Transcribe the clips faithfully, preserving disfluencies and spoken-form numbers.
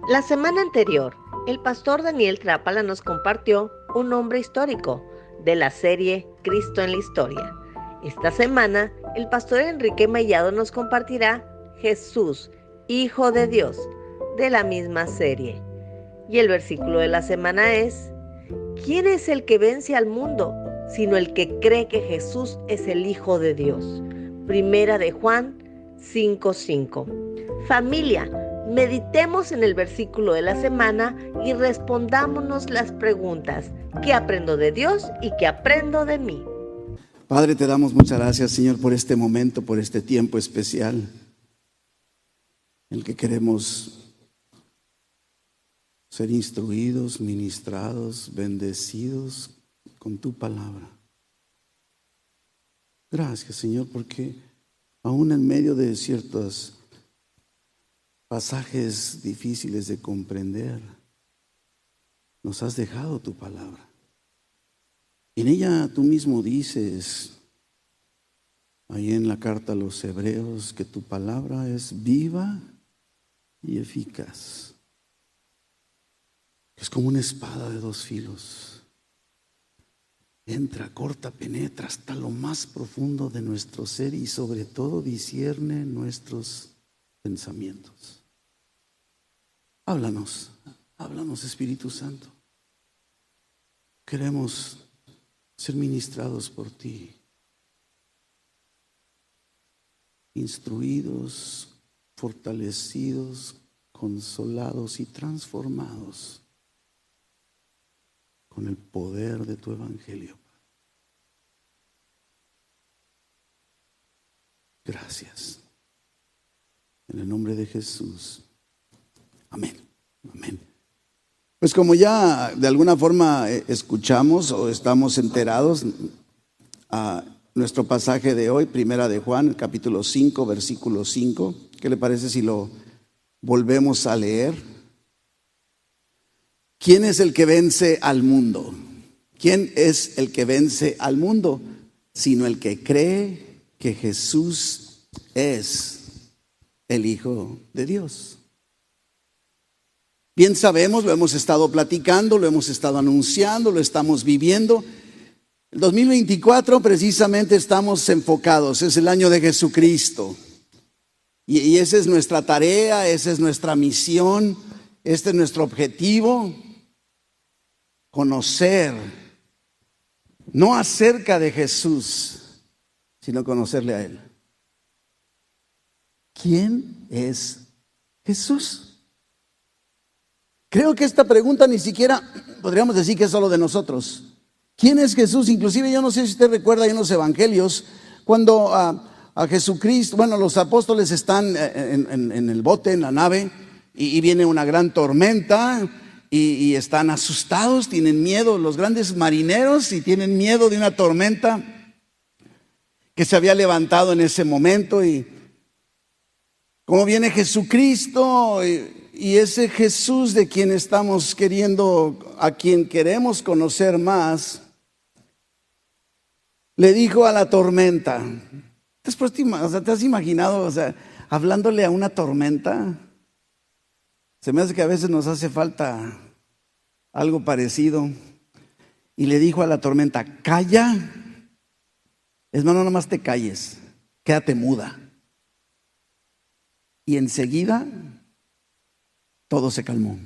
La semana anterior, el pastor Daniel Trápala nos compartió un nombre histórico de la serie Cristo en la Historia. Esta semana, el pastor Enrique Mellado nos compartirá Jesús, Hijo de Dios, de la misma serie. Y el versículo de la semana es: ¿quién es el que vence al mundo, sino el que cree que Jesús es el Hijo de Dios? Primera de Juan cinco cinco. Familia, meditemos en el versículo de la semana y respondámonos las preguntas: ¿qué aprendo de Dios y qué aprendo de mí? Padre, te damos muchas gracias, Señor, por este momento, por este tiempo especial en el que queremos ser instruidos, ministrados, bendecidos con tu palabra. Gracias, Señor, porque aún en medio de ciertos pasajes difíciles de comprender, nos has dejado tu palabra. Y en ella tú mismo dices, ahí en la carta a los Hebreos, que tu palabra es viva y eficaz. Es como una espada de dos filos. Entra, corta, penetra hasta lo más profundo de nuestro ser y sobre todo discierne nuestros pensamientos. Háblanos, háblanos, Espíritu Santo. Queremos ser ministrados por ti, instruidos, fortalecidos, consolados y transformados con el poder de tu evangelio. Gracias. En el nombre de Jesús. Amén. Amén. Pues como ya de alguna forma escuchamos o estamos enterados, a nuestro pasaje de hoy, Primera de Juan, capítulo cinco, versículo cinco. ¿Qué le parece si lo volvemos a leer? ¿Quién es el que vence al mundo? ¿Quién es el que vence al mundo? Sino el que cree que Jesús es el Hijo de Dios. Bien sabemos, lo hemos estado platicando, lo hemos estado anunciando, lo estamos viviendo. El dos mil veinticuatro precisamente estamos enfocados, es el año de Jesucristo. Y, y esa es nuestra tarea, esa es nuestra misión, este es nuestro objetivo. Conocer, no acerca de Jesús, sino conocerle a Él. ¿Quién es Jesús? Creo que esta pregunta ni siquiera podríamos decir que es solo de nosotros. ¿Quién es Jesús? Inclusive yo no sé si usted recuerda en los evangelios cuando a, a Jesucristo, bueno, los apóstoles están en, en, en el bote, en la nave, y, y viene una gran tormenta y, y están asustados, tienen miedo, los grandes marineros, y tienen miedo de una tormenta que se había levantado en ese momento. Y como viene Jesucristo, y, y ese Jesús de quien estamos queriendo, a quien queremos conocer más, le dijo a la tormenta. Después te, o sea, ¿te has imaginado, o sea, hablándole a una tormenta? Se me hace que a veces nos hace falta algo parecido. Y le dijo a la tormenta, calla. Es más, no nomás te calles, quédate muda. Y enseguida todo se calmó.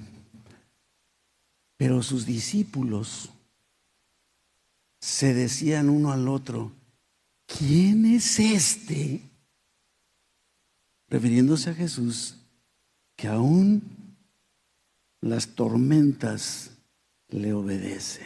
Pero sus discípulos se decían uno al otro, ¿quién es este? Refiriéndose a Jesús, que aún las tormentas le obedecen.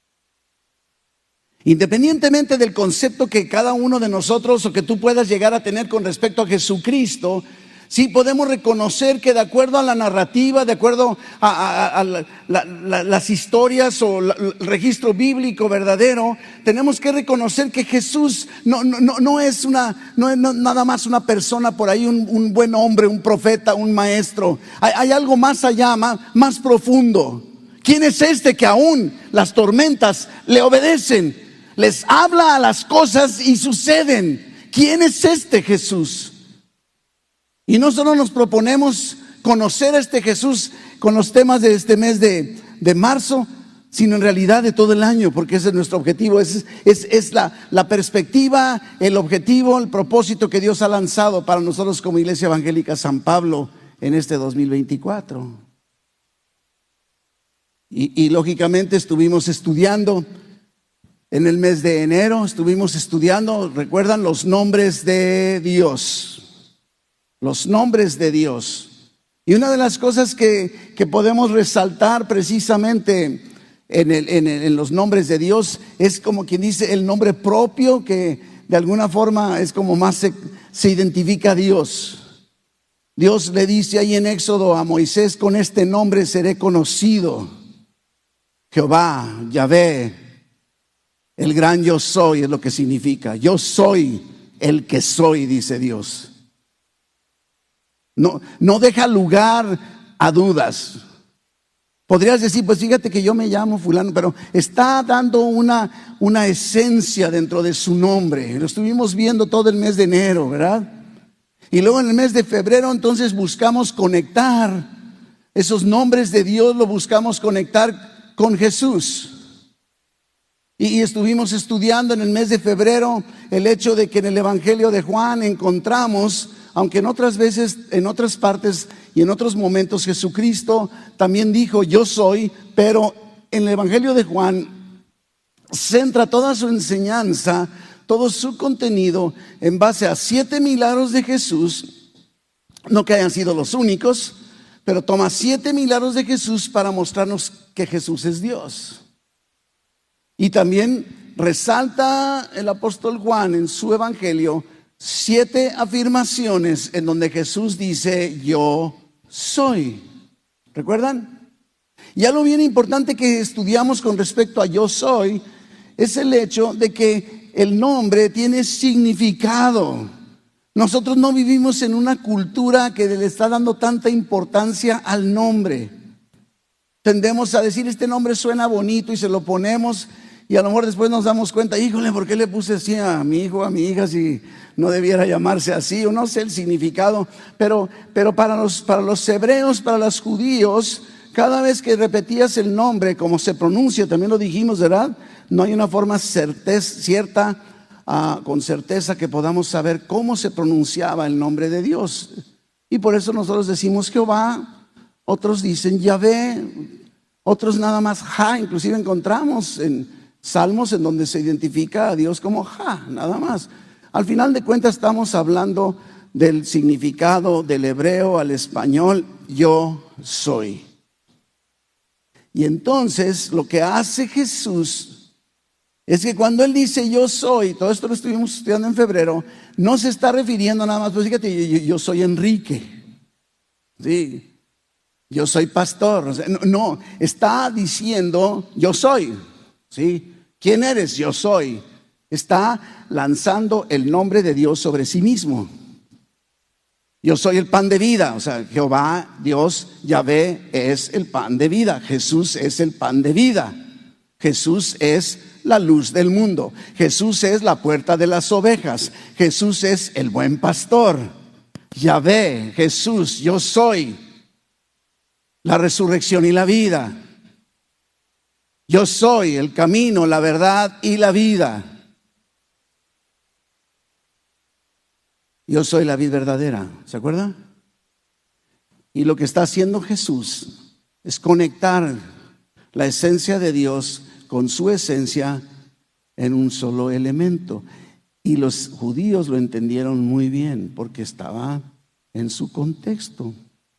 Independientemente del concepto que cada uno de nosotros o que tú puedas llegar a tener con respecto a Jesucristo, sí podemos reconocer que de acuerdo a la narrativa, de acuerdo a, a, a la, la, la, las historias o la, el registro bíblico verdadero, tenemos que reconocer que Jesús no, no, no es una, no es nada más una persona por ahí, un, un buen hombre, un profeta, un maestro. Hay, hay algo más allá, más, más profundo. ¿Quién es este que aún las tormentas le obedecen? Les habla a las cosas y suceden. ¿Quién es este Jesús? Y no solo nos proponemos conocer a este Jesús con los temas de este mes de, de marzo, sino en realidad de todo el año, porque ese es nuestro objetivo, es, es, es la, la perspectiva, el objetivo, el propósito que Dios ha lanzado para nosotros como Iglesia Evangélica San Pablo en este dos mil veinticuatro. Y, y lógicamente estuvimos estudiando en el mes de enero, estuvimos estudiando, recuerdan, los nombres de Dios, los nombres de Dios. Y una de las cosas que, que podemos resaltar precisamente En, el, en, el, en los nombres de Dios es como quien dice el nombre propio, que de alguna forma es como más se, se identifica a Dios. Dios le dice ahí en Éxodo a Moisés: con este nombre seré conocido. Jehová, Yahvé, el gran yo soy es lo que significa. Yo soy el que soy, dice Dios. No, no deja lugar a dudas. Podrías decir, pues fíjate que yo me llamo fulano, pero está dando una, una esencia dentro de su nombre. Lo estuvimos viendo todo el mes de enero, ¿verdad? Y luego en el mes de febrero entonces buscamos conectar esos nombres de Dios, lo buscamos conectar con Jesús. Y, y estuvimos estudiando en el mes de febrero el hecho de que en el Evangelio de Juan encontramos, aunque en otras veces, en otras partes y en otros momentos Jesucristo también dijo yo soy, pero en el Evangelio de Juan centra toda su enseñanza, todo su contenido en base a siete milagros de Jesús, no que hayan sido los únicos, pero toma siete milagros de Jesús para mostrarnos que Jesús es Dios. Y también resalta el apóstol Juan en su Evangelio siete afirmaciones en donde Jesús dice yo soy. ¿Recuerdan? Y algo bien importante que estudiamos con respecto a yo soy es el hecho de que el nombre tiene significado. Nosotros no vivimos en una cultura que le está dando tanta importancia al nombre. Tendemos a decir este nombre suena bonito y se lo ponemos, y a lo mejor después nos damos cuenta, híjole, ¿por qué le puse así a mi hijo, a mi hija, si no debiera llamarse así? O no sé el significado, pero, pero para los, para los hebreos, para los judíos, cada vez que repetías el nombre, como se pronuncia, también lo dijimos, ¿verdad? No hay una forma certez, cierta, uh, con certeza que podamos saber cómo se pronunciaba el nombre de Dios. Y por eso nosotros decimos Jehová, otros dicen Yahvé, otros nada más Ja. Inclusive encontramos en Salmos en donde se identifica a Dios como Ja, nada más. Al final de cuentas estamos hablando del significado del hebreo al español, yo soy. Y entonces lo que hace Jesús es que cuando Él dice yo soy, todo esto lo estuvimos estudiando en febrero, no se está refiriendo nada más, pues fíjate, yo, yo soy Enrique, sí, yo soy pastor, o sea, no, no, está diciendo yo soy, sí. ¿Quién eres? Yo soy. Está lanzando el nombre de Dios sobre sí mismo. Yo soy el pan de vida. O sea, Jehová, Dios, Yahvé es el pan de vida. Jesús es el pan de vida. Jesús es la luz del mundo. Jesús es la puerta de las ovejas. Jesús es el buen pastor. Yahvé, Jesús, yo soy la resurrección y la vida. Yo soy el camino, la verdad y la vida. Yo soy la vid verdadera, ¿se acuerda? Y lo que está haciendo Jesús es conectar la esencia de Dios con su esencia en un solo elemento. Y los judíos lo entendieron muy bien porque estaba en su contexto.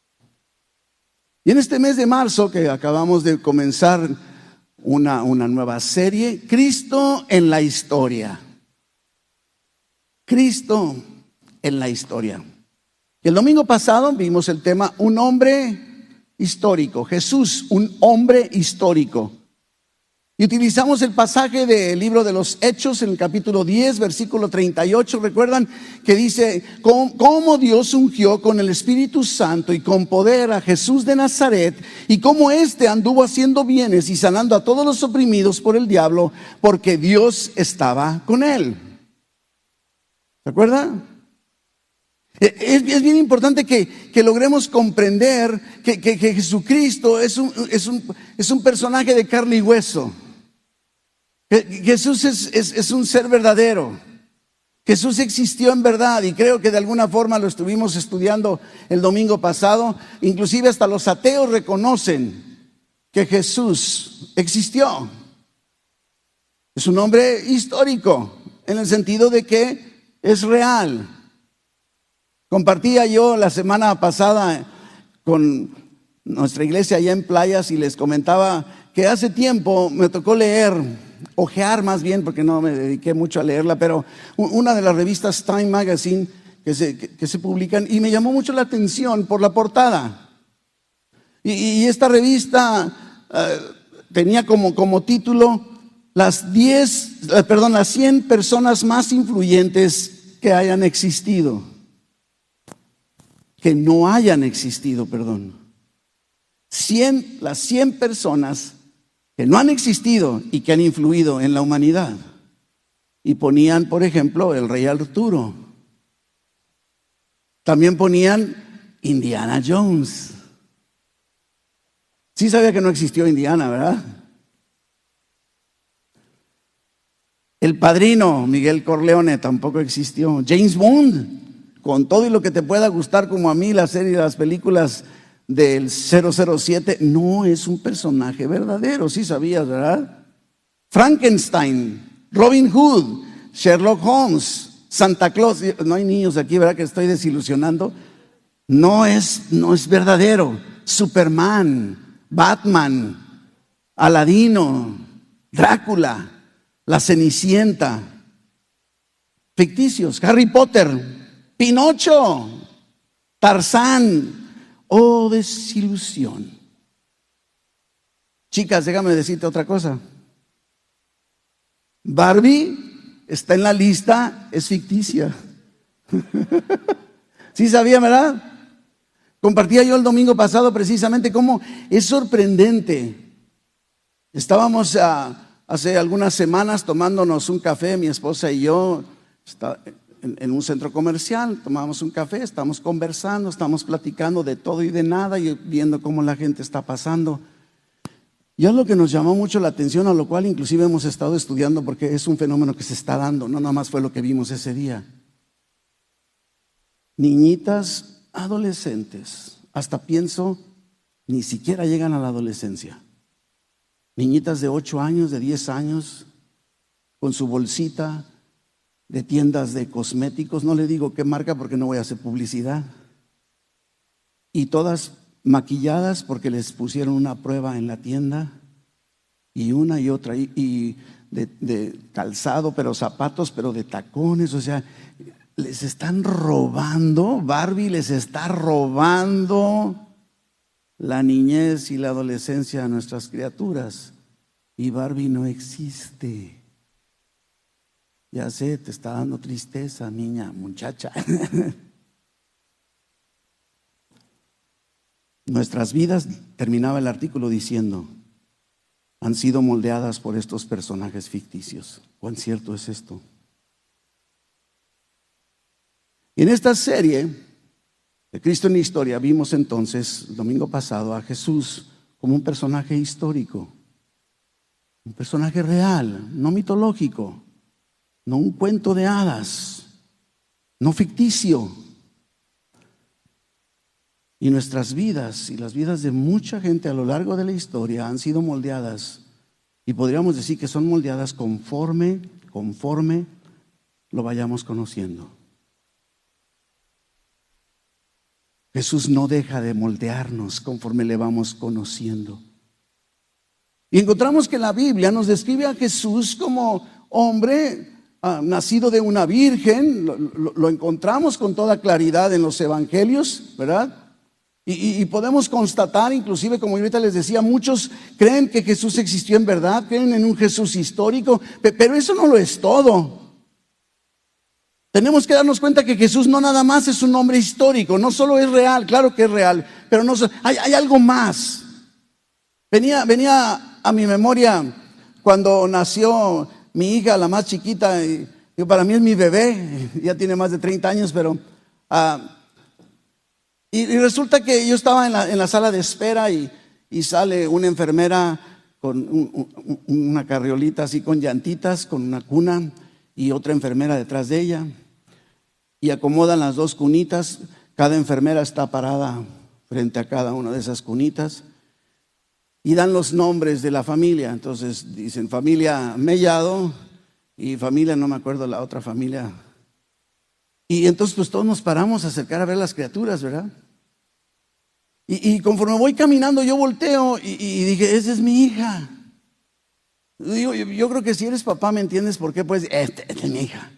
Y en este mes de marzo que acabamos de comenzar Una, una nueva serie, Cristo en la historia. Cristo en la historia. El domingo pasado vimos el tema un hombre histórico, Jesús, un hombre histórico. Y utilizamos el pasaje del libro de los Hechos en el capítulo diez, versículo treinta y ocho. Recuerdan que dice cómo, cómo Dios ungió con el Espíritu Santo y con poder a Jesús de Nazaret, y cómo éste anduvo haciendo bienes y sanando a todos los oprimidos por el diablo, porque Dios estaba con él. ¿Se acuerdan? Es, es bien importante que, que logremos comprender que, que, que Jesucristo es un, es, un, es un personaje de carne y hueso. Que Jesús es, es, es un ser verdadero. Jesús existió en verdad, y creo que de alguna forma lo estuvimos estudiando el domingo pasado. Inclusive hasta los ateos reconocen que Jesús existió. Es un hombre histórico en el sentido de que es real. Compartía yo la semana pasada con nuestra iglesia allá en Playas y les comentaba que hace tiempo me tocó leer, ojear más bien, porque no me dediqué mucho a leerla, pero una de las revistas Time Magazine que se, que, que se publican, y me llamó mucho la atención por la portada. Y, y esta revista uh, tenía como, como título las diez, uh, perdón, las cien personas más influyentes que hayan existido. Que no hayan existido, perdón. cien, las cien personas que no han existido y que han influido en la humanidad. Y ponían, por ejemplo, el rey Arturo. También ponían Indiana Jones. Sí sabía que no existió Indiana, ¿verdad? El Padrino, Miguel Corleone, tampoco existió. James Bond, con todo y lo que te pueda gustar como a mí la serie de las películas del cero cero siete, no es un personaje verdadero, sí sabías, ¿verdad? Frankenstein, Robin Hood, Sherlock Holmes, Santa Claus, no hay niños aquí, ¿verdad? Que estoy desilusionando. No es, no es verdadero. Superman, Batman, Aladino, Drácula, la Cenicienta, ficticios, Harry Potter, Pinocho, Tarzán. Oh, desilusión. Chicas, déjame decirte otra cosa. Barbie está en la lista, es ficticia. ¿Sí sabía, verdad? Compartía yo el domingo pasado precisamente cómo es sorprendente. Estábamos uh, hace algunas semanas tomándonos un café, mi esposa y yo, está, En, en un centro comercial, tomábamos un café, estamos conversando, estamos platicando de todo y de nada y viendo cómo la gente está pasando. Y es lo que nos llamó mucho la atención, a lo cual inclusive hemos estado estudiando porque es un fenómeno que se está dando, no nada más fue lo que vimos ese día. Niñitas, adolescentes, hasta pienso, ni siquiera llegan a la adolescencia. Niñitas de ocho años, de diez años, con su bolsita de tiendas de cosméticos, no le digo qué marca porque no voy a hacer publicidad, y todas maquilladas porque les pusieron una prueba en la tienda, y una y otra, y, y de, de calzado, pero zapatos, pero de tacones, o sea, les están robando, Barbie les está robando la niñez y la adolescencia a nuestras criaturas, y Barbie no existe. Ya sé, te está dando tristeza, niña, muchacha. Nuestras vidas, terminaba el artículo diciendo, han sido moldeadas por estos personajes ficticios. ¿Cuán cierto es esto? En esta serie de Cristo en la Historia vimos entonces el domingo pasado a Jesús como un personaje histórico, un personaje real, no mitológico. No un cuento de hadas, no ficticio. Y nuestras vidas y las vidas de mucha gente a lo largo de la historia han sido moldeadas, y podríamos decir que son moldeadas conforme, conforme lo vayamos conociendo. Jesús no deja de moldearnos conforme le vamos conociendo. Y encontramos que la Biblia nos describe a Jesús como hombre Ah, nacido de una virgen, lo, lo, lo encontramos con toda claridad en los evangelios, ¿verdad? Y, y, y podemos constatar, inclusive como yo ahorita les decía, muchos creen que Jesús existió en verdad, creen en un Jesús histórico, pero eso no lo es todo. Tenemos que darnos cuenta que Jesús no nada más es un hombre histórico, no solo es real, claro que es real, pero no, hay, hay algo más. Venía, venía a mi memoria cuando nació mi hija, la más chiquita, y, y para mí es mi bebé, ya tiene más de treinta años, pero Ah, y, y resulta que yo estaba en la, en la sala de espera y, y sale una enfermera con un, un, una carriolita así con llantitas, con una cuna, y otra enfermera detrás de ella. Y acomodan las dos cunitas. Cada enfermera está parada frente a cada una de esas cunitas. Y dan los nombres de la familia. Entonces dicen familia Mellado y familia, no me acuerdo la otra familia. Y entonces pues todos nos paramos a acercar a ver las criaturas, ¿verdad? Y, y conforme voy caminando yo volteo y, y dije, esa es mi hija. Digo, yo, yo creo que si eres papá me entiendes por qué, pues, esta esta es mi hija.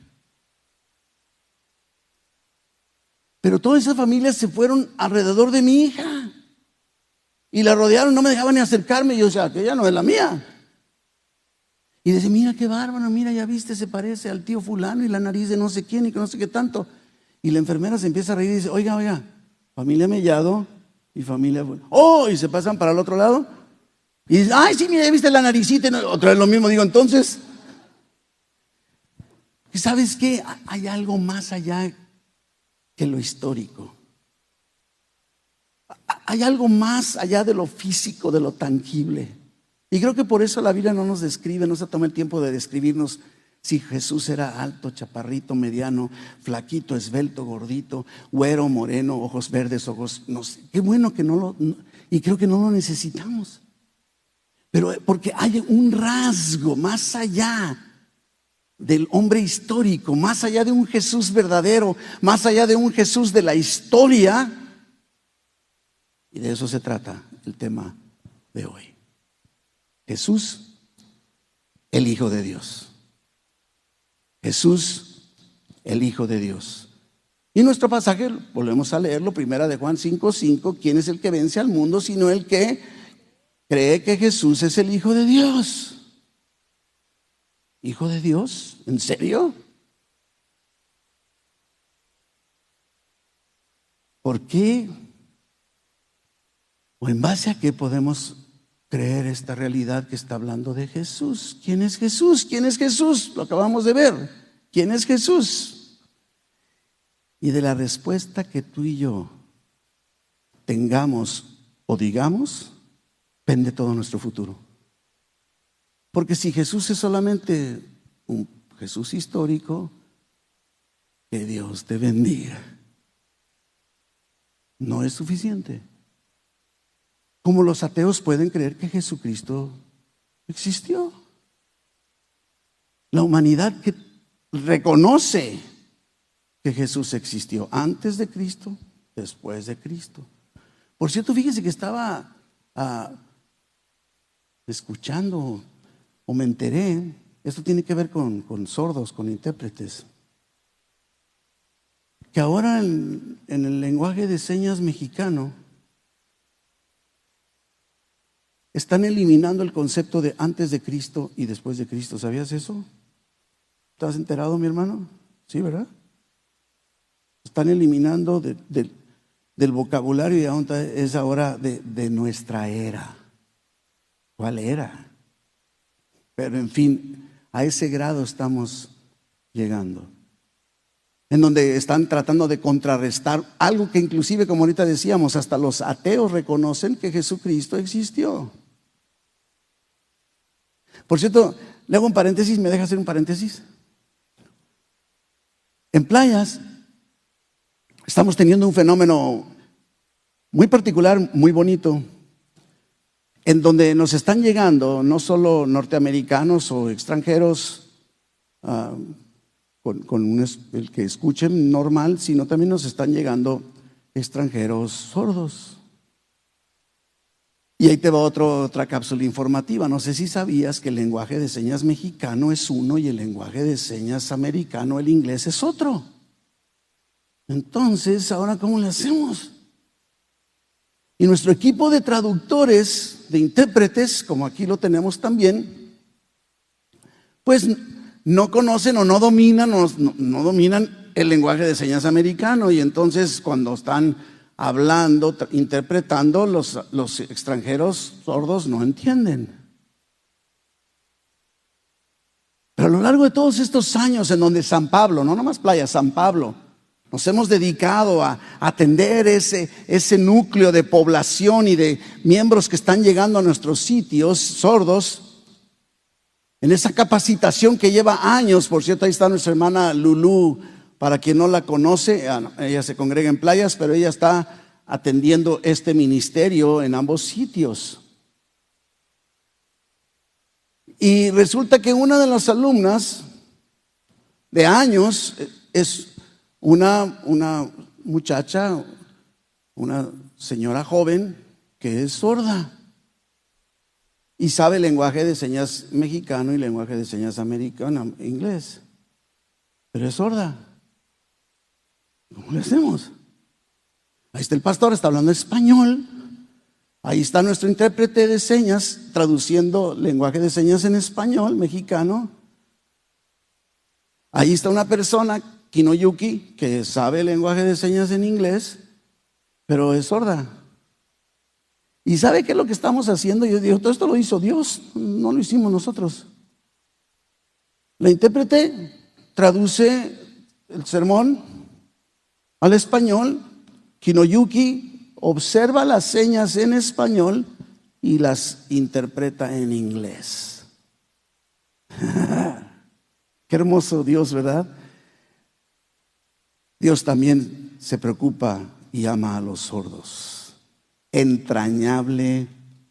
Pero todas esas familias se fueron alrededor de mi hija y la rodearon, no me dejaban ni acercarme. Y yo decía, que ella no es la mía. Y dice, mira qué bárbaro, mira, ya viste, se parece al tío fulano y la nariz de no sé quién y que no sé qué tanto. Y la enfermera se empieza a reír y dice, oiga, oiga, familia Mellado y familia, oh, y se pasan para el otro lado. Y dice, ay, sí, mira, ya viste la naricita. Y no, otra vez lo mismo, digo, entonces, ¿sabes qué? Hay algo más allá que lo histórico. Hay algo más allá de lo físico, de lo tangible. Y creo que por eso la Biblia no nos describe, no se toma el tiempo de describirnos si Jesús era alto, chaparrito, mediano, flaquito, esbelto, gordito, güero, moreno, ojos verdes, ojos, no sé. Qué bueno que no lo, no, y creo que no lo necesitamos. Pero porque hay un rasgo más allá del hombre histórico, más allá de un Jesús verdadero, más allá de un Jesús de la historia. Y de eso se trata el tema de hoy. Jesús, el Hijo de Dios. Jesús, el Hijo de Dios. Y nuestro pasaje, volvemos a leerlo, primera de Juan cinco cinco, ¿quién es el que vence al mundo sino el que cree que Jesús es el Hijo de Dios? ¿Hijo de Dios? ¿En serio? ¿Por qué? ¿O en base a qué podemos creer esta realidad que está hablando de Jesús? ¿Quién es Jesús? ¿Quién es Jesús? Lo acabamos de ver. ¿Quién es Jesús? Y de la respuesta que tú y yo tengamos o digamos, depende todo nuestro futuro. Porque si Jesús es solamente un Jesús histórico, que Dios te bendiga, no es suficiente. Como los ateos pueden creer que Jesucristo existió. La humanidad que reconoce que Jesús existió antes de Cristo, después de Cristo. Por cierto, fíjese que estaba uh, escuchando o me enteré, esto tiene que ver con, con sordos, con intérpretes, que ahora en, en el lenguaje de señas mexicano están eliminando el concepto de antes de Cristo y después de Cristo. ¿Sabías eso? ¿Estás enterado, mi hermano? Sí, ¿verdad? Están eliminando de, de, del vocabulario y aún es ahora de, de nuestra era. ¿Cuál era? Pero en fin, a ese grado estamos llegando. En donde están tratando de contrarrestar algo que inclusive, como ahorita decíamos, hasta los ateos reconocen que Jesucristo existió. Por cierto, le hago un paréntesis, ¿me deja hacer un paréntesis? En playas estamos teniendo un fenómeno muy particular, muy bonito, en donde nos están llegando no solo norteamericanos o extranjeros uh, con, con un, el que escuchen normal, sino también nos están llegando extranjeros sordos. Y ahí te va otro, otra cápsula informativa. No sé si sabías que el lenguaje de señas mexicano es uno y el lenguaje de señas americano, el inglés, es otro. Entonces, ¿ahora cómo le hacemos? Y nuestro equipo de traductores, de intérpretes, como aquí lo tenemos también, pues no conocen o no dominan, o no, no dominan el lenguaje de señas americano. Y entonces cuando están hablando, interpretando, los, los extranjeros sordos no entienden. Pero a lo largo de todos estos años en donde San Pablo, no nomás Playa, San Pablo, Nos hemos dedicado a atender ese, ese núcleo de población y de miembros que están llegando a nuestros sitios sordos. En esa capacitación que lleva años, por cierto, ahí está nuestra hermana Lulú. Para quien no la conoce, ella se congrega en Playas, pero ella está atendiendo este ministerio en ambos sitios. Y resulta que una de las alumnas de años es una, una muchacha, una señora joven que es sorda y sabe lenguaje de señas mexicano y lenguaje de señas americano, inglés, pero es sorda. ¿Cómo le hacemos? Ahí está el pastor, está hablando español. Ahí está nuestro intérprete de señas traduciendo lenguaje de señas en español mexicano. Ahí está una persona, Kinoyuki, que sabe lenguaje de señas en inglés, pero es sorda. ¿Y sabe qué es lo que estamos haciendo? Yo digo, todo esto lo hizo Dios, no lo hicimos nosotros. La intérprete traduce el sermón al español. Kinoyuki observa las señas en español y las interpreta en inglés. Qué hermoso Dios, ¿verdad? Dios también se preocupa y ama a los sordos entrañablemente.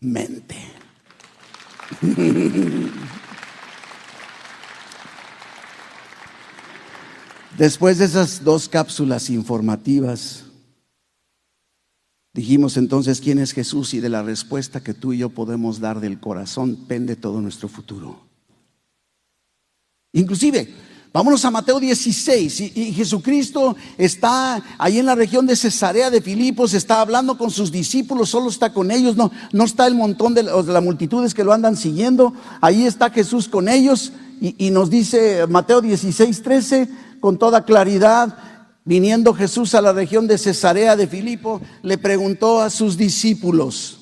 Después de esas dos cápsulas informativas, dijimos entonces quién es Jesús, y de la respuesta que tú y yo podemos dar del corazón pende todo nuestro futuro. Inclusive, vámonos a Mateo dieciséis, y, y Jesucristo está ahí en la región de Cesarea de Filipos, está hablando con sus discípulos, solo está con ellos, no, no está el montón de, de las multitudes que lo andan siguiendo. Ahí está Jesús con ellos, y, y nos dice Mateo dieciséis, trece, con toda claridad: viniendo Jesús a la región de Cesarea de Filipo, le preguntó a sus discípulos.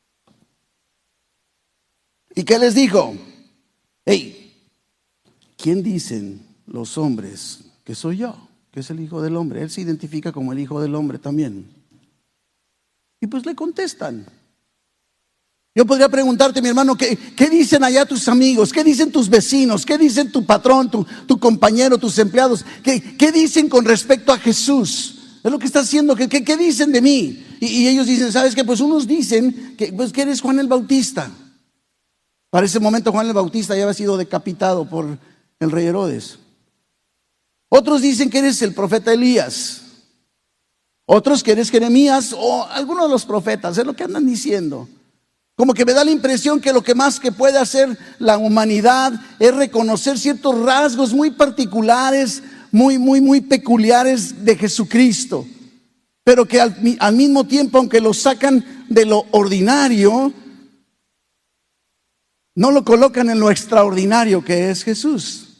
¿Y qué les dijo? Hey, ¿quién dicen los hombres que soy yo? Que es el Hijo del Hombre. Él se identifica como el Hijo del Hombre también. Y pues le contestan. Yo podría preguntarte, mi hermano, ¿qué, qué dicen allá tus amigos? ¿Qué dicen tus vecinos? ¿Qué dicen tu patrón, tu, tu compañero, tus empleados? ¿Qué, qué dicen con respecto a Jesús? Es lo que está haciendo. ¿Qué, qué, qué dicen de mí? Y, y ellos dicen, ¿sabes qué? Pues unos dicen que, pues, que eres Juan el Bautista. Para ese momento Juan el Bautista ya había sido decapitado por el rey Herodes. Otros dicen que eres el profeta Elías. Otros que eres Jeremías o alguno de los profetas. Es lo que andan diciendo. Como que me da la impresión que lo que más que puede hacer la humanidad es reconocer ciertos rasgos muy particulares, muy, muy, muy peculiares de Jesucristo. Pero que al, al mismo tiempo, aunque lo sacan de lo ordinario, no lo colocan en lo extraordinario que es Jesús.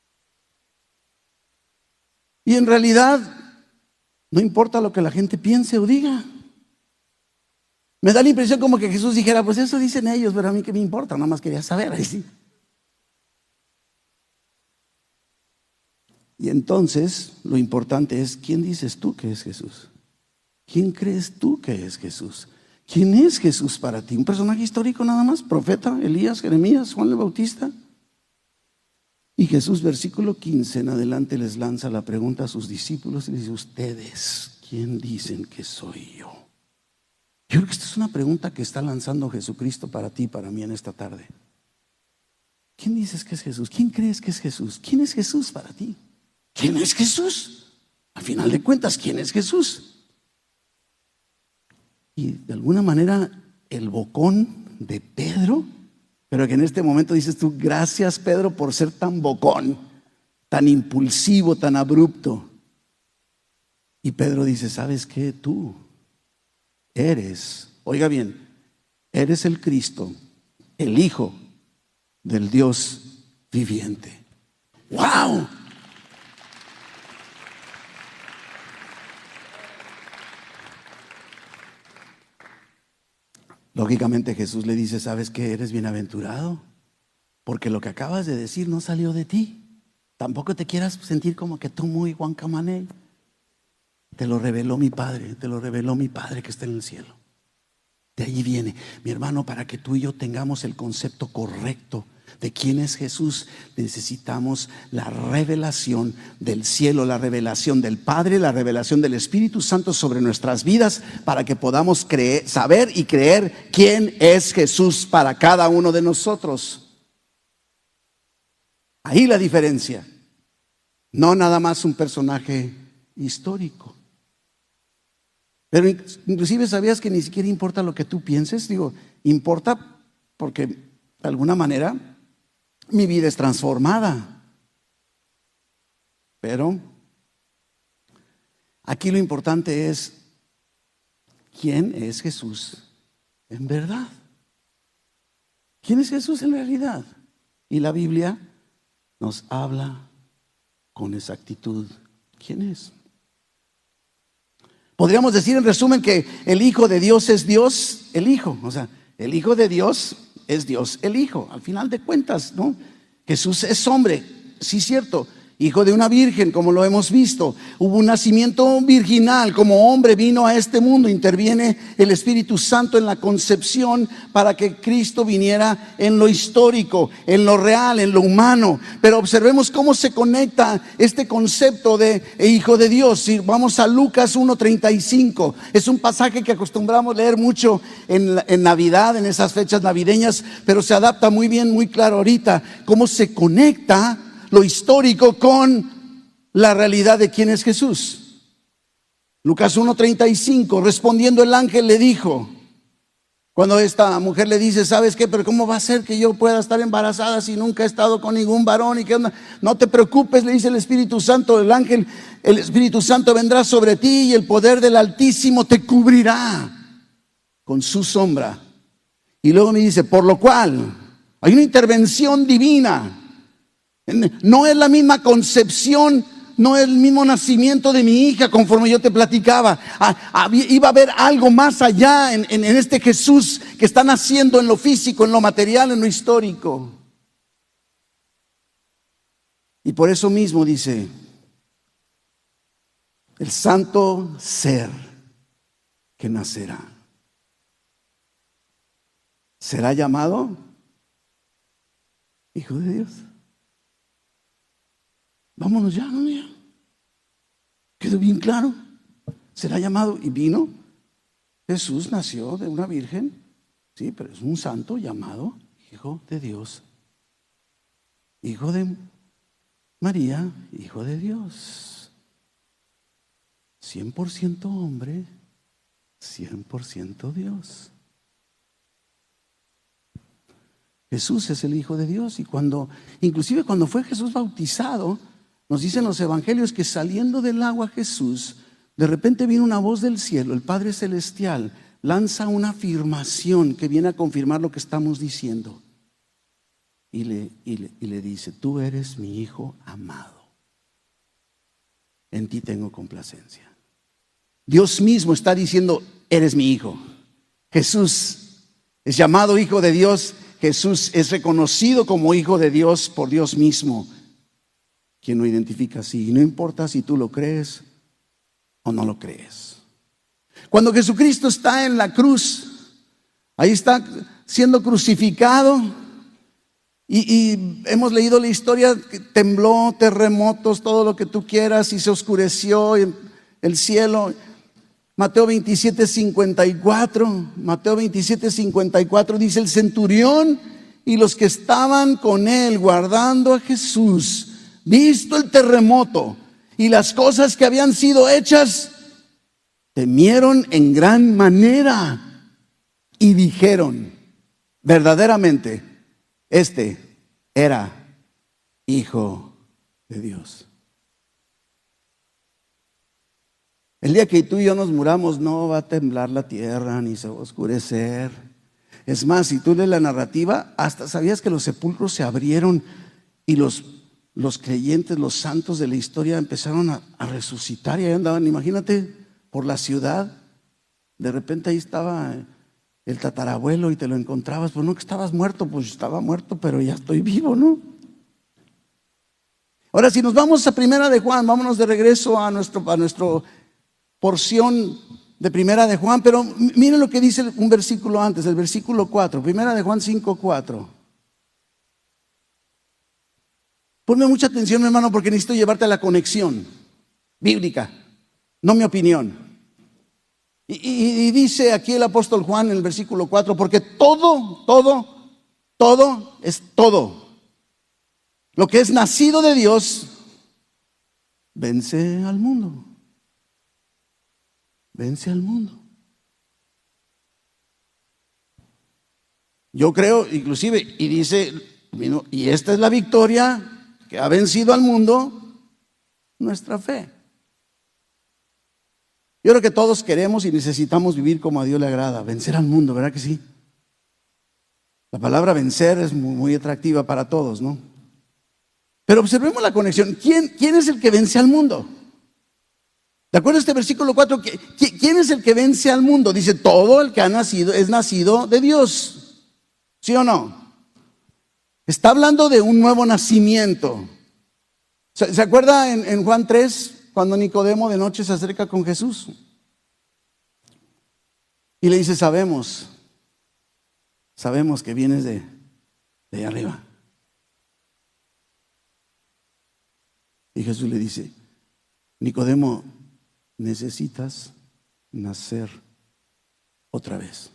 Y en realidad, no importa lo que la gente piense o diga. Me da la impresión como que Jesús dijera, pues eso dicen ellos, pero a mí qué me importa, nada más quería saber. Ahí sí. Y entonces lo importante es, ¿quién dices tú que es Jesús? ¿Quién crees tú que es Jesús? ¿Quién es Jesús para ti? ¿Un personaje histórico nada más? ¿Profeta? ¿Elías? ¿Jeremías? ¿Juan el Bautista? Y Jesús, versículo quince en adelante, les lanza la pregunta a sus discípulos y les dice, ¿ustedes quién dicen que soy yo? Yo creo que esta es una pregunta que está lanzando Jesucristo para ti y para mí en esta tarde. ¿Quién dices que es Jesús? ¿Quién crees que es Jesús? ¿Quién es Jesús para ti? ¿Quién es Jesús? Al final de cuentas, ¿quién es Jesús? Y de alguna manera el bocón de Pedro, pero que en este momento dices tú, gracias Pedro por ser tan bocón, tan impulsivo, tan abrupto. Y Pedro dice, ¿sabes qué? Tú eres, oiga bien, eres el Cristo, el Hijo del Dios viviente. ¡Wow! Lógicamente Jesús le dice, ¿sabes qué? Eres bienaventurado, porque lo que acabas de decir no salió de ti. Tampoco te quieras sentir como que tú muy guancamaney. Te lo reveló mi Padre, te lo reveló mi Padre que está en el cielo. De allí viene, mi hermano, para que tú y yo tengamos el concepto correcto de quién es Jesús, necesitamos la revelación del cielo, la revelación del Padre, la revelación del Espíritu Santo sobre nuestras vidas, para que podamos creer, saber y creer quién es Jesús para cada uno de nosotros. Ahí la diferencia. No nada más un personaje histórico. Pero inclusive, ¿sabías que ni siquiera importa lo que tú pienses? Digo, importa porque de alguna manera mi vida es transformada. Pero aquí lo importante es ¿quién es Jesús en verdad? ¿Quién es Jesús en realidad? Y la Biblia nos habla con exactitud quién es. Podríamos decir en resumen que el Hijo de Dios es Dios el Hijo. O sea, el Hijo de Dios es Dios el Hijo. Al final de cuentas, ¿no? Jesús es hombre, sí, cierto. Hijo de una virgen, como lo hemos visto. Hubo un nacimiento virginal, como hombre vino a este mundo. Interviene el Espíritu Santo en la concepción para que Cristo viniera en lo histórico, en lo real, en lo humano. Pero observemos cómo se conecta este concepto de Hijo de Dios. Si vamos a Lucas uno treinta y cinco, es un pasaje que acostumbramos leer mucho en, en Navidad, en esas fechas navideñas, pero se adapta muy bien, muy claro ahorita, cómo se conecta lo histórico con la realidad de quién es Jesús. Lucas uno treinta y cinco, respondiendo el ángel le dijo, cuando esta mujer le dice, ¿sabes qué? Pero ¿cómo va a ser que yo pueda estar embarazada si nunca he estado con ningún varón? ¿Y qué onda? No te preocupes, le dice el Espíritu Santo, el ángel, el Espíritu Santo vendrá sobre ti y el poder del Altísimo te cubrirá con su sombra. Y luego me dice, por lo cual hay una intervención divina. No es la misma concepción, no es el mismo nacimiento de mi hija, conforme yo te platicaba. Iba a haber algo más allá en, en, en este Jesús que está naciendo en lo físico, en lo material, en lo histórico. Y por eso mismo dice, el santo ser que nacerá será llamado Hijo de Dios. Vámonos ya, ¿no? Ya quedó bien claro. Será llamado, y vino. Jesús nació de una virgen, sí, pero es un santo llamado Hijo de Dios. Hijo de María, Hijo de Dios. cien por ciento hombre, cien por ciento Dios. Jesús es el Hijo de Dios. Y cuando, inclusive cuando fue Jesús bautizado, nos dicen los evangelios que saliendo del agua Jesús, de repente viene una voz del cielo, el Padre Celestial lanza una afirmación que viene a confirmar lo que estamos diciendo. Y le, y le, y le dice, tú eres mi Hijo amado. En ti tengo complacencia. Dios mismo está diciendo, eres mi Hijo. Jesús es llamado Hijo de Dios. Jesús es reconocido como Hijo de Dios por Dios mismo, quien lo identifica así. Y no importa si tú lo crees o no lo crees. Cuando Jesucristo está en la cruz, ahí está siendo crucificado, y, y hemos leído la historia, que tembló, terremotos, todo lo que tú quieras, y se oscureció el cielo. Mateo veintisiete, cincuenta y cuatro, Mateo veintisiete, cincuenta y cuatro dice, el centurión y los que estaban con él guardando a Jesús, visto el terremoto y las cosas que habían sido hechas, temieron en gran manera y dijeron, verdaderamente, este era Hijo de Dios. El día que tú y yo nos muramos, no va a temblar la tierra ni se va a oscurecer. Es más, si tú lees la narrativa, hasta sabías que los sepulcros se abrieron y los, los creyentes, los santos de la historia empezaron a, a resucitar, y ahí andaban, imagínate, por la ciudad. De repente ahí estaba el tatarabuelo y te lo encontrabas. Pues no que estabas muerto, pues estaba muerto, pero ya estoy vivo, ¿no? Ahora, si nos vamos a Primera de Juan, vámonos de regreso a nuestro, a nuestro porción de Primera de Juan, pero miren lo que dice un versículo antes, el versículo cuatro, Primera de Juan cinco, cuatro. Ponme mucha atención, hermano, porque necesito llevarte a la conexión bíblica, no mi opinión. Y, y, y dice aquí el apóstol Juan en el versículo cuatro, porque todo, todo, todo es todo. Lo que es nacido de Dios vence al mundo. Vence al mundo. Yo creo, inclusive, y dice, y esta es la victoria que ha vencido al mundo, nuestra fe. Yo creo que todos queremos y necesitamos vivir como a Dios le agrada, vencer al mundo, ¿verdad que sí? La palabra vencer es muy, muy atractiva para todos, ¿no? Pero observemos la conexión. ¿Quién, quién es el que vence al mundo? De acuerdo a este versículo cuatro, ¿quién es el que vence al mundo? Dice, todo el que ha nacido es nacido de Dios. ¿Sí o no? Está hablando de un nuevo nacimiento. ¿Se, ¿se acuerda en, en Juan tres, cuando Nicodemo de noche se acerca con Jesús? Y le dice, sabemos, sabemos que vienes de, de allá arriba. Y Jesús le dice, Nicodemo, necesitas nacer otra vez.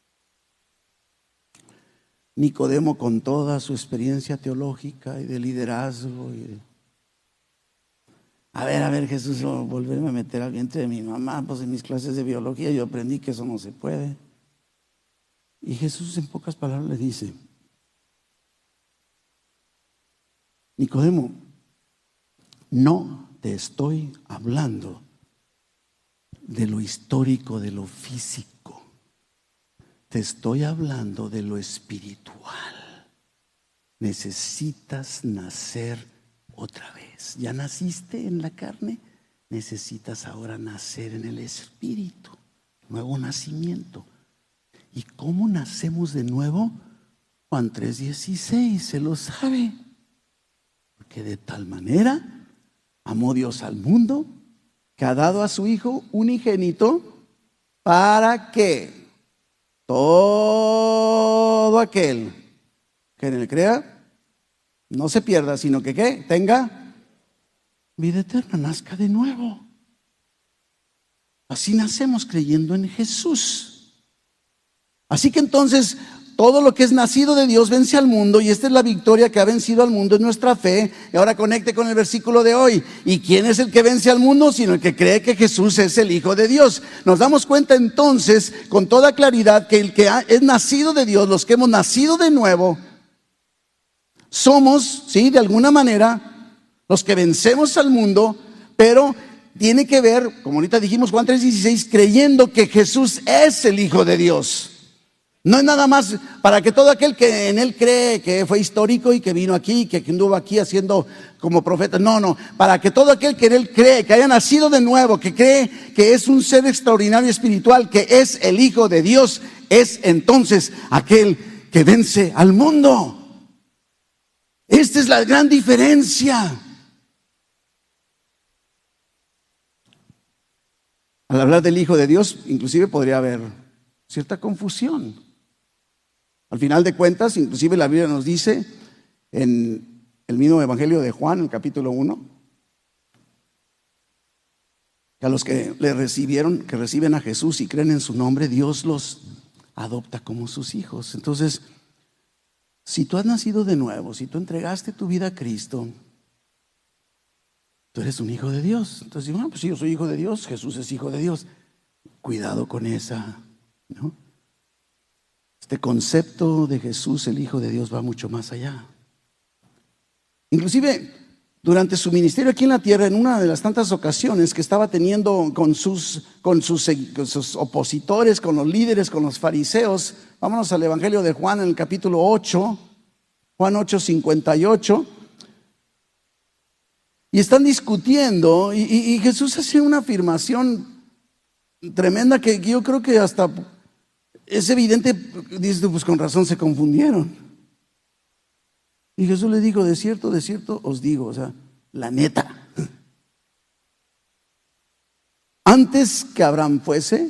Nicodemo, con toda su experiencia teológica y de liderazgo y de... a ver, a ver, Jesús, volverme a meter al vientre de mi mamá, pues en mis clases de biología yo aprendí que eso no se puede. Y Jesús en pocas palabras le dice, Nicodemo, no te estoy hablando de lo histórico, de lo físico. Te estoy hablando de lo espiritual. Necesitas nacer otra vez. Ya naciste en la carne, necesitas ahora nacer en el espíritu. Nuevo nacimiento. ¿Y cómo nacemos de nuevo? Juan tres dieciséis, se lo sabe. Porque de tal manera amó Dios al mundo que ha dado a su Hijo unigénito para que todo aquel que en él crea no se pierda, sino que ¿qué? Tenga vida eterna, nazca de nuevo. Así nacemos creyendo en Jesús. Así que entonces todo lo que es nacido de Dios vence al mundo, y esta es la victoria que ha vencido al mundo, es nuestra fe. Y ahora conecte con el versículo de hoy. ¿Y quién es el que vence al mundo? Sino el que cree que Jesús es el Hijo de Dios. Nos damos cuenta entonces con toda claridad que el que ha, es nacido de Dios, los que hemos nacido de nuevo, somos, sí, de alguna manera, los que vencemos al mundo, pero tiene que ver, como ahorita dijimos Juan tres dieciséis, creyendo que Jesús es el Hijo de Dios. No es nada más para que todo aquel que en él cree que fue histórico y que vino aquí, que anduvo aquí haciendo como profeta. No, no, para que todo aquel que en él cree, que haya nacido de nuevo, que cree que es un ser extraordinario espiritual, que es el Hijo de Dios, es entonces aquel que vence al mundo. Esta es la gran diferencia. Al hablar del Hijo de Dios, inclusive podría haber cierta confusión. Al final de cuentas, inclusive la Biblia nos dice en el mismo Evangelio de Juan, en el capítulo uno, que a los que le recibieron, que reciben a Jesús y creen en su nombre, Dios los adopta como sus hijos. Entonces, si tú has nacido de nuevo, si tú entregaste tu vida a Cristo, tú eres un hijo de Dios. Entonces, bueno, pues si yo soy hijo de Dios, Jesús es hijo de Dios. Cuidado con esa, ¿no? Este concepto de Jesús, el Hijo de Dios, va mucho más allá. Inclusive, durante su ministerio aquí en la tierra, en una de las tantas ocasiones que estaba teniendo con sus, con sus, con sus opositores, con los líderes, con los fariseos, vámonos al Evangelio de Juan en el capítulo ocho, Juan ocho, cincuenta y ocho, y están discutiendo, y, y, y Jesús hace una afirmación tremenda que yo creo que hasta es evidente. Dice, pues con razón se confundieron. Y Jesús le dijo, de cierto, de cierto os digo, o sea, la neta. antes que Abraham fuese,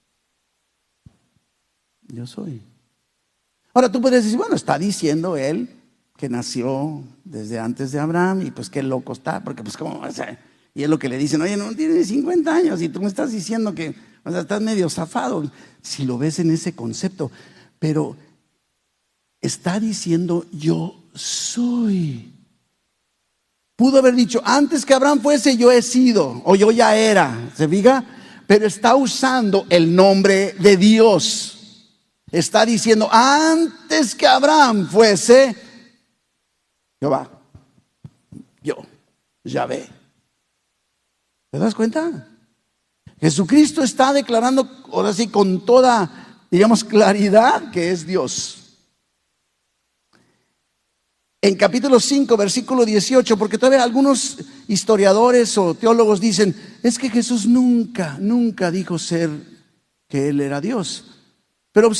yo soy. Ahora tú puedes decir, bueno, está diciendo él que nació desde antes de Abraham y pues qué loco está, porque pues como, o sea, y es lo que le dicen, oye, no tiene cincuenta años y tú me estás diciendo que, o sea, estás medio zafado, si lo ves en ese concepto, pero está diciendo yo soy. Pudo haber dicho, antes que Abraham fuese yo he sido, o yo ya era, ¿se fija? Pero está usando el nombre de Dios. Está diciendo, antes que Abraham fuese, Jehová, yo, Yahvé. ¿Te das cuenta? Jesucristo está declarando, ahora sí, con toda, digamos, claridad que es Dios. En capítulo cinco, versículo dieciocho, porque todavía algunos historiadores o teólogos dicen, es que Jesús nunca, nunca dijo ser que Él era Dios. Pero